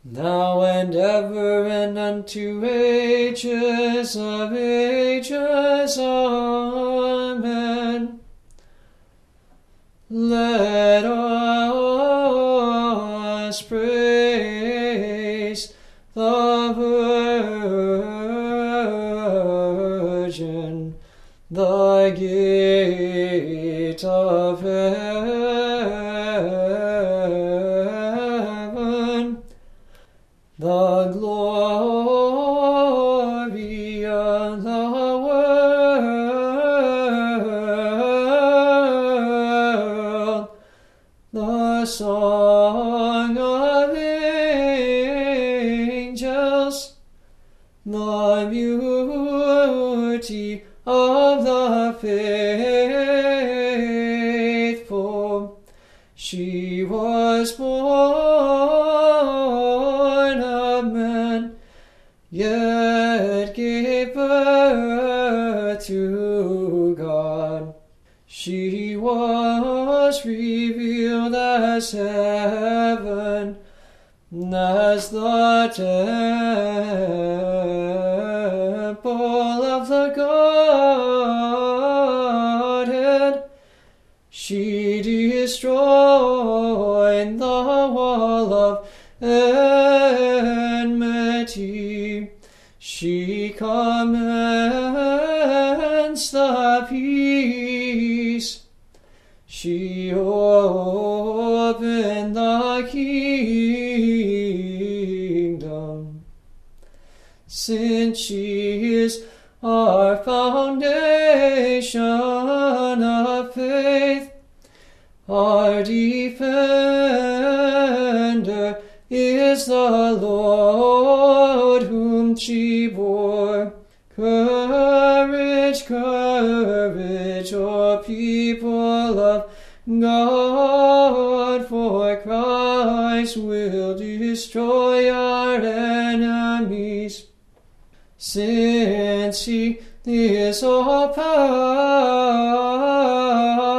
now and ever, and unto ages of ages. Amen. Let us praise the Virgin, the gate of heaven, the glory of the world, the song of angels, the beauty of the faithful. She was born of man, yet gave birth to God. She was revealed as heaven, as the temple of the Godhead. She destroyed the wall of enmity. She commenced the peace. She opened the kingdom. Since she is our foundation of faith, our defender is the Lord whom she bore. Courage, courage, O people of God, for Christ will destroy our enemies. Since he is all power,